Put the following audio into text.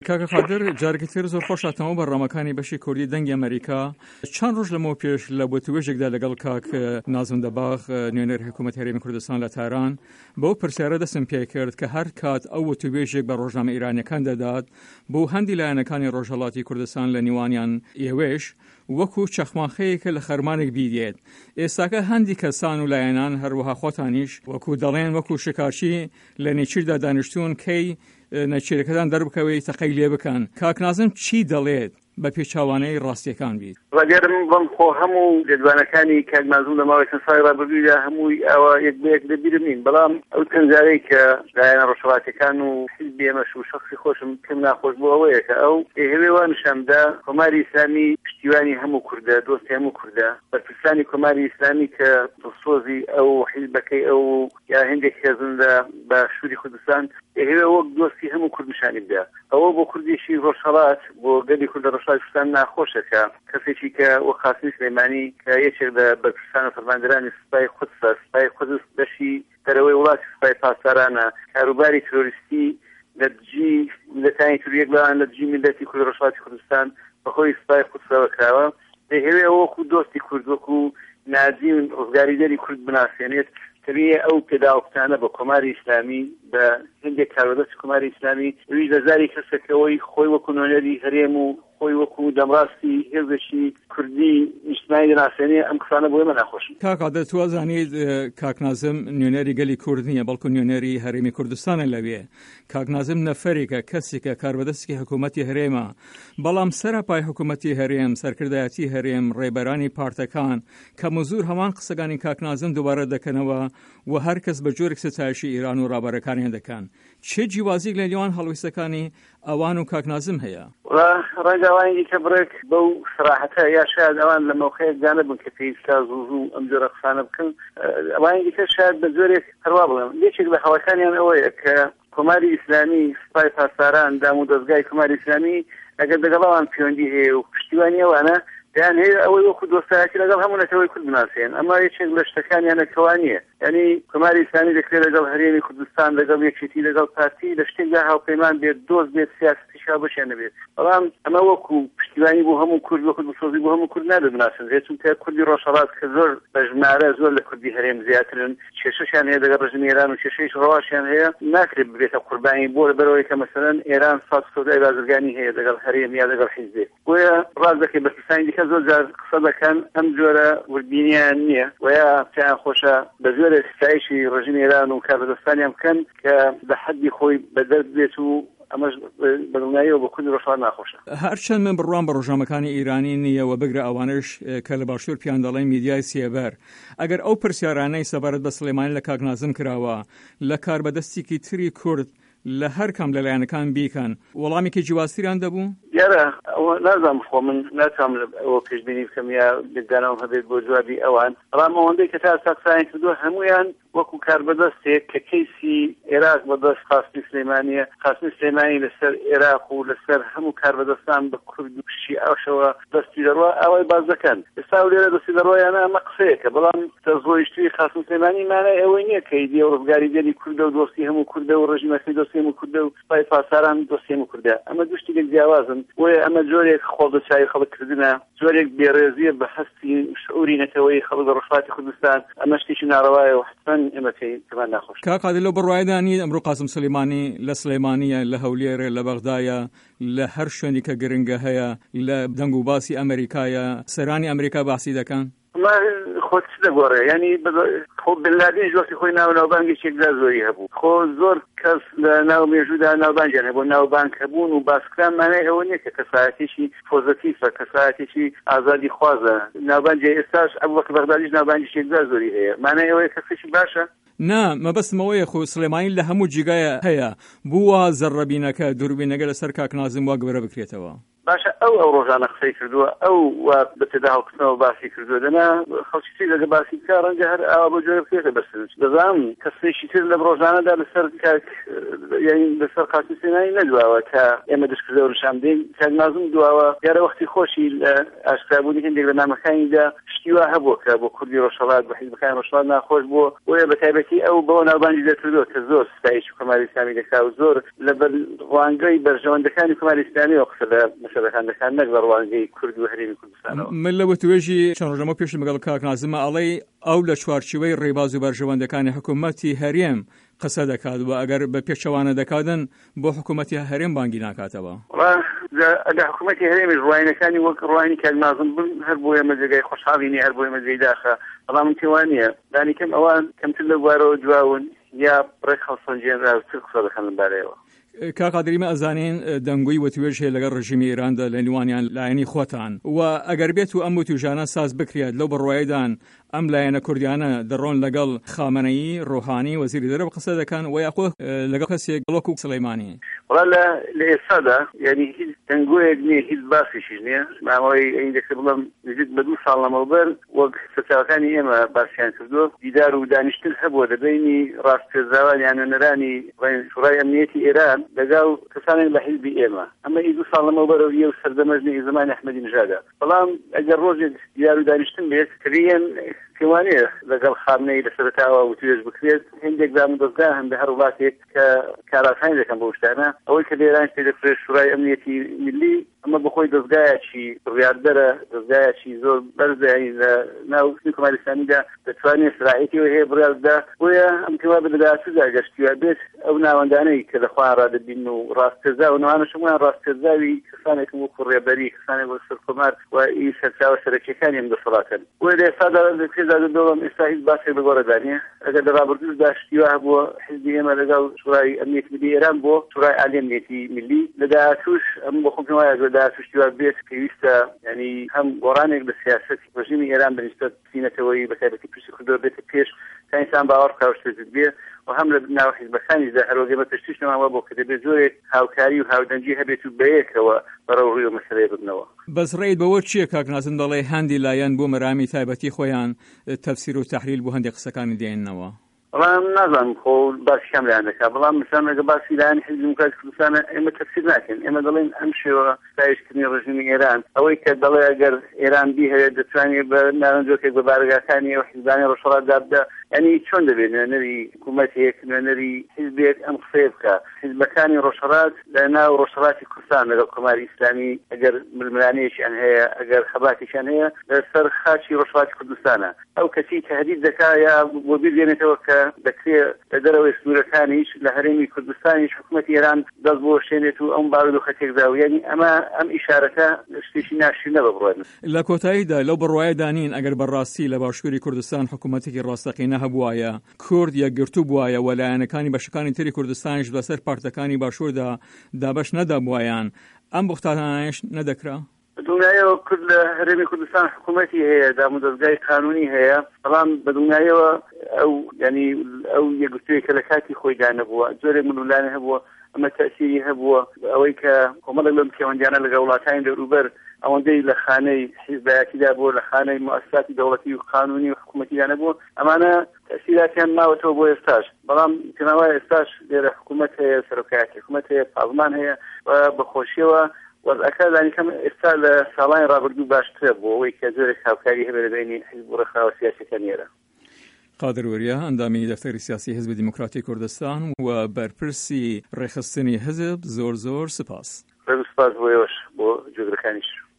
کاکە قادر جارێکی تر زۆر خۆشاتەوە بەڕامەکانی بەشی کوردی دەنگی ئەمریکا چەند ڕۆژ لەمەوە پێش لە بۆتوێژێکدا لەگەڵ کاک نازم دەباغ نوێنەر حکوومەت هەرێمی کوردستان لە تاران بەو پرسیارە دەستم پێ کرد کە هەر کات ئەو بۆتوێژێک بە ڕۆژنامە ئیرانیەکان دەدات بۆ هەندی لایەنەکانی ڕۆژهەڵاتی کوردستان لە نیوانیان ئێوەش وەکو چەخماخەیەکە لە خەرمانێک بیدێت. ئێستاکە هەندی کەسان و لایەنان هەروەها خۆتانیش وەکو دەڵێن وەکو شکارچی لە نێچیردا دانیشتوون کەی نەچیرەکەتان دەربکەوەی تەقەی لێ بکەن. کاک نازم چی دەڵێت بە پێچاوانەی ڕاستیەکان بیت؟ ڕاگەرم بەم خۆ هەموو جدوانەکانی کاک نازم لە ماوەی چەند ساڵی ڕابردوویدا هەمووی ئەوە یەک بەیەک لەبیرم نین، بەڵام ئەو تەنجارەی کە لایەنە ڕۆژهەڵاتیەکان و حیزبی ئێمەش و شەخسی خۆشم پێم ناخۆش بوو ئەوەیە کە ئەو هێوێ وا نیشاندا کۆماری ئیسلامی پشتیوانی هەموو کوردە، دۆستی هەموو کوردە، بەرپرسانی کۆماری ئیسلامی کە دڵسۆزی ئەو حیزبەکەی ئەو یا هێندێک هێزندا بە شووری کوردستان هێوێ وەک دۆستی هەموو کورد نیشانی بدە. ئەوە بۆ کوردیشی ڕۆژهەڵات بۆ گەلی کوردە ڕۆژهەڵاتی کوردستان ناخۆشەکە کەسێکی کە وە قاسمی سلەیمانی کە یەکێک لە بەرپرسانە فەرماندەرانی سوپای قودسە، سوپای قودس بەشی دەرەوەی وڵاتی سوپای پاسدارانە، کاروباری ترۆریستی لە دژی میلەتانی تر یەک لەوان لە دژی میلەتی کوردە ڕۆژهەڵاتی کوردستان بەخۆی سوپای قودسەوە کراوە. دەیهەوێ وەکو دۆستی کورد وەکو نازی و ڕزگاریدەری کورد بناسیێنێت تەویە ئەو پێداوەکتانە بە کۆماری ئیسلامی بە هەندێک کاربەدەستی کۆماری ئیسلامی ویش دەزاری کەسێکەوەی خۆی وەکو نوێنەری هەرێم و خۆی وەکو دەمڕاستی هێزێکی کوردی نیشتمانی دەناسێنێ ئەم قسانە بۆ ئێمە ناخۆشن. کاک قادر تو ئەزانیت کاک نازم نوێنەری گەلی کورد نییە بەڵکو نوێنەری هەرێمی کوردستانە لەوێ. کاک نازم نەفەرێکە کەسێکە کاربەدەستی حکوومەتی هەرێمە، بەڵام سەرپای حکوومەتی هەرێم، سەرکردایەتی هەرێم، ڕێبەرانی پارتەکان کە مزور هەمان قسەکانی کاک نازم دووبارە دەکەنەوە و هەر کەس بە جۆرێک ستایشی ئیران و ڕابەرەکانیان دەکەن. چه جیوازیک لە نێوان هەڵویستەکانی ئەوان و کاک نازم هەیە؟ ڕێگاوانی کە بڕێک بەو سراحەتە یا شاید ئەوان لە مەوقعێکدا نەبن کە پێویستە زوو ئەم جۆرە قسانە بکەن. ئەوانی دیکە شاید بە جۆرێک هەروە بڵێن یەکێک لە هەڵەکانیان ئەوەیە کە کۆماری ئیسلامی سوپای پاسداران دام و دەستگای کۆماری ئیسلامی ئەگەر لەگەڵەوان پەیوەندی هەیە و پشتیوانی ئەوانە دەیان هەیە ئەوەی وەکو دۆستایەتی لەگەڵ هەموو نەتەوەی کورد بناسێن. ئەمە یەکێک لە شتەکانیانە کەوانیە، یعنی کۆماری ئیسلامی دەکرێت لەگەڵ هەرێمی کوردستان لەگەڵ یەکێتی لەگەڵ پارتی لە شتێکدا هاوپەیمان بێت، دۆست بێت، سیاسەتیشا بەشیان نەبێت، بەڵام ئەمە وەکو پشتیوانی بۆ هەموو کورد وەکو دڵسۆزی بۆ هەموو کورد نادەبناسن. چونکە کوردی ڕۆژهەڵات کە زۆر بە ژمارە زۆر لە کوردی هەرێم زیاترن، کێشەشیان هەیە لەگەڵ ڕژیمی ئێران و کێشەیش ڕەواشیان هەیە، ناکرێت ببێتە قوربانی بۆ لەبەرەوەی کە مەسەلەن ئێران سات سەودای بازرگانی هەیە لەگەڵ هەرێم یا لەگەڵ حیزبێ. بۆیە ڕاست دەکەی بەرپرسانی دیکە زۆر جار قسە دەکەن ئەم جۆرە وردبینیان نییە ویا پێیان خۆشە بە جۆرێک ستایشی ڕژیمی ئێران و کاربەدەستانیان بکەن کە بە حەدی خۆی بەدەست بێت و ئەمەش بەدڵنیاییەوە بە کوردی ڕۆژهەڵات ناخۆشە. هەرچەند من بڕوان بە ڕۆژنامەکانی ئیرانی نییەوە بگرە ئەوانش کە لە باشوور پیان دەڵێن میدیای سێبەر، ئەگەر ئەو پرسیارانەی سەبارەت بە سلێمانی لە کاک نازم کراوە لە کاربەدەستێکی تری کورد لە هەر کام لەلایەنەکان بیکەن وەڵامێکی جیاوازتریان دەبوو؟ یارە ئەوە نازانم خۆ من ناتوانم ئەوە پێشبینی بکەم یا بێدانەوە هەبێت بۆ جوابی ئەوان، بەڵام ئەوەندەی کە تا قسەیان کردووە هەمویان وەکو کاربەدەستێک کە کەیسی عێراق بەدەست قاسمی سلەیمانیە، قاسمی سلەیمانی لەسەر عێراق و لەسەر هەموو کاربەدەستان بە کورد و پشتی ئەوشەوە دەستی دەڕوا ئەوەی باز دەکەن. ئێستا لێرە دەستی دەڕۆیانە ئەمە قسەیەکە، بەڵام تەزۆیشتوی قاسم سلەیمانی مانای ئەوەی نییە کە ئیدی و ڕزگاریدەری کوردە و دۆستی هەموو کوردە و ڕژیمەکەی دۆستی هەموو کوردە و سوپای پاسداران دۆستی هەموو کوردە. ئەمە دوو شتێک جیاوازن، بۆیە ئەمە جۆرێک خۆڵدەچاوی خەڵکردنە، جۆرێک بێڕێزیە بە هەستی شعوری نەتەوەی خەڵک لە ڕۆژهەڵاتی کوردستان. ئەمە شتێکی ناڕەوایە و حتمەن ئێمەکەی تەمان ناخۆش. کاک قادر لەو بڕوایدانی ئەمڕۆ قاسم سلەیمانی لە سلەیمانیە، لە هەولێرە، لە بەغدایە، لە هەر شوێنی کە گرنگە هەیە، لە دەنگ و باسی ئەمریکایە، سەرانی ئەمریکا باسی دەکەن. خۆ چ دەگۆڕێ، ینی خۆ بنلادین وەختی خۆی ناوبانگێکێکدا زۆری هەبوو، خۆ زۆر کەس لە ناو مێژوودا ناوبانگیان هەبوو، ناوبانگ هەبوون و باسکران مانای ئەوە نییە کە کەسایەتێکی پۆزتیڤە، کەسایەتێکی ئازادی خوازە. ناوبانگی ئێستاش ئەبوبەکر بەغدادیش ناوبانگێکێکدا زۆری هەیە، مانای ئەوەیە کەسێکی باشە؟ نا مەبەستمەوەیە خۆ سلێمانی لە هەموو جیگایە هەیە، بووە زەڕەبینەکە دووربینەکە لەسەر کاک نازم وا گەورە بکرێتەوە. باشە ئەو ڕۆژانە قسەی کردووە ئەو بەتەدا هەڵکردنەوە باسی کردووە دەنا خەڵکی لەگە باسی بکە ڕەنگە هەر ئاوا بۆ جۆرە بکرێتە بەرسنج دەزانم کەسێکی تر لە ڕۆژانەدا لەسەر یعنی لەسەر قاسم سێنانی نەدواوە کە ئێمە دەستکردە و نیشان بدەین کاک نازم دواوە دیارە وەختی خۆشی لە ئاشکرابوونی هەندێک لە نامەکانیدا شتی وا هەبووە کە بۆ کوردی ڕۆژهەڵات بە حیزبەکانی ڕۆژهەڵات ناخۆش بووە بۆیە بە تایبەتی ئەو بەوە ناوبانگی دەکردووە کە زۆر ستایشی کۆماری ئیسلامی دەکا و زۆر لە ڕوانگەی بەرژەوەندەکانی کۆماری ئیسلامیەوە قسە لە مەسەلەکان دەکات نەک لە ڕوانگەی کورد و هەرێمی کوردستانەوە. من لەوە توێژی چەند ڕۆژەمە پێش لەگەڵ کاک نازمە ئەڵێ ئەو لە چوارچوەی ڕێباز و بەرژەوەندەکانی حکوومەتی هەرێم قسە دەکات و ئەگەر بە پێچەوانە دەکاتن بۆ حکوومەتی هەرێم بانگی ناکاتەوە. ئەگە حکوومەتی هەرێمی ڕوانینەکانی وەک ڕوانی کاک نازم بن هەر بۆ ئێمە جێگای خۆشحاڵی نیە هەر بۆ ئێمە جێی داخە بەڵام من تێوان نییە دانیکەم ئەوان کەمتر لە بوارەوە جواون یا بڕێک خەڵسەنجێنرا و تر قسە دەکەن لەبارەیەوە. کاقادریمە ئەزانین دەنگوی وەتوێژ هەیە لەگەڵ ڕژیمی ئێراندا لە نیوانیان لایەنی خۆتان و ئەگەر بێت و ئەم وتوژانە ساز بکرێت لەو بڕوایدان ئەم لایەنە کوردیانە دەڕۆن لەگەڵ خامنەیی ڕۆحانی وەزیری دەرەوە قسە دەکەن و یاخۆ لەگەڵ کەسێک وەکو سلەیمانی وڵا لە ئێستادا یعنی هیچ دەنگویەک نییە هیچ باسیشی نییە ماوەی ئەیندەکە بڵم نزیک بە 2 ساڵ لەمەوبەر وەک سەرچاوەکانی ئێمە باسییان کردووە دیدار و دانیشتن هەبووە لەبینی ڕاستپێزراوان یانوێنەرانی شورای ئەمنیەتی ئێران لەگەڵ کەسانێک لە حیزبی ئێمە ئەمە 2 ساڵ لەمەوبەرەوە یە و سەردەمەژنی زمانی ئەحمەدی نژادە بەڵام ئەگەر ڕۆژێک دیدار و دانیشتن بێت کریەن کەوانەیە لەگەڵ خامنەی لە سەرتاوە و توێژ بکرێت هەندێک دامودەستگا هەم بە هەر وڵاتێک کە کارافانی دەکەن بۆ شتانە ئەوەی کە لێران پێدەفرێت شورای ئەمنیەتی میلی ئەمە بخۆی دەستگایەکی ڕیاردەرە دەستگایەکی زۆر بەرزایی لە ناو کۆماری ئیسلامیدا دەتوانێت سراحەتیەوە هەیە بڕیاردا بۆیە ئەم کەوا بەدەداتوودا گەشتیوە بێت ئەو ناوەندانەی کە لەخوان ڕادەبین و ڕاستپێزا و نەوانەشمان ڕاستپێزاوی کەسانێکم وەکو ڕێبەری کەسانێک وەک سەرکۆمار و ئی سەرچاوە سەرەکیەکانی ئەم دەسەڵاتن بۆیە لە ئێستادا پێدا دەدەوڵم ئێستا هیچ باسێک بەگۆڕەدانیە ئەگەر لە ڕابردوودا شتیوا هەبووە حیزبی ئێمە لەگەڵ شورای ئەمنیەتی میلی ئێران بۆ شورای عالی ئەمنیەتی میلی لەداهاتووش ئەم بۆ خۆم پێم وایە لەداهاتوش بێت پێویستە ینی هەم گۆڕانێک لە سیاسەتی ڕژیمی ئێران بەنسبەت سینەتەوەی بەتایبەتی پشتی کردەوە بێتە پێش تا ئینسان باوەڕ بکات بێ و هەم لە ناو حیزبەکانیشدا هەرۆگەمە پشتیشنەوە بۆ کە دەبێت زۆرێک هاوکاری و هاودەنگی هەبێت و بەیەکەوە بەڕێوە ڕووی مەسەلەیە ببنەوە. بەس ڕێیت بەوە چییە کاک نازم دەڵێ هەندی لایەن بۆ مەرامی تایبەتی خۆیان تەفسیر و تەحلیل بۆ هەندێک قسەکانی دێننەوە؟ بەڵام نازانم خۆ باسییان لایەن دەکات بەڵام مثلا ئەگە باسی لایەنی حیزبی دیموکراتی کوردستانە ئێمە تەفسیر ناکەین ئێمە دەڵێن ئەم شێوە ستایشکردنی ڕژیمی ئێران ئەوەی کە دەڵێ ئەگەر ئێران بیهەیە دەتوانێت بە ناوەندۆکێک بە بارگاکانی و حیزبانی ڕۆژهەڵات دابدا ینی چۆن دەبێت نوێنەری حکوومەتێک نوێنەری حیزبێک ئەم قسەیە بکە حیزبەکانی ڕۆژهەڵات لە ناو ڕۆژهەڵاتی کوردستان لەگەڵ کۆماری ئیسلامی ئەگەر ململانەیەکیان هەیە ئەگەر خەباتێکیان هەیە لەسەر خاچی ڕۆژهەڵاتی کوردستانە ئەو کەسی تهدید دەکات یا بۆ بیرێنێتەوە کە دەکرێت لە دەرەوەی سنوورەکانیش لە هەرێمی کوردستانیش حکوومەتی ئێران دەست بۆ شوێنێت و ئەم بارود و خەتێکدا و یعنی ئەمە ئەم ئیشارەتە شتێکی ناشرینە بڕوێن. لە کۆتاییدا لەو بڕوایە دانین ئەگەر بەڕاستی لە باشووری کوردستان حکوومەتێکی ڕاستەقینە هەبوایە کورد یەکگرتوو بووایە و لایەنەکانی بەشەکانی تری کوردستانیش بەسەر پارتەکانی باشووردا دابەش نەدابووایان ئەم بوختانانش نەدەکرا؟ دنیایەوە کورد لە هەرێمی کوردستان حکوومەتی هەیە دامودەستگای قانونی هەیە بەڵام بە دنیایەوە ئەو ینی ئەو یەکگرتوویە کە لە کاتی خۆیدا نەبووە زۆرێک ململانە هەبووە ئەمە تەسیری هەبووە ئەوەی کە کۆمەڵێک لەم پەیوەندیانە لەگەڵ وڵاتانی دەوروبەر ئەوەندەی لە خانەی حیزبایەتیدا بووە لە خانەی مؤسساتی دەوڵەتی و قانونی و حکوومەتیدا نەبووە ئەمانە تەسیراتیان ماوەتەوە بۆ ئێستاش بەڵام پێناوایە ئێستاش لێرە حکوومەت هەیە سەرۆکایەتی حکوومەت هەیە پارلمان هەیە بەخۆشیەوە وەزعەکە دانیکەم ئێستا لە ساڵانی ڕابردوو باشترە بۆ ئەوەی کە زۆرێک هاوکاری هەبێت لە بینی حیزب و ڕێکخراوە سیاسیەکان ئێرە. قادر وەریا ئەندامی دەفتەری سیاسی حیزبی دیموکراتی کوردستان و بەرپرسی ڕێخستنی حیزب زۆر سپاس. سپاس بۆ ئێوەش بۆ جۆگرەکانیش.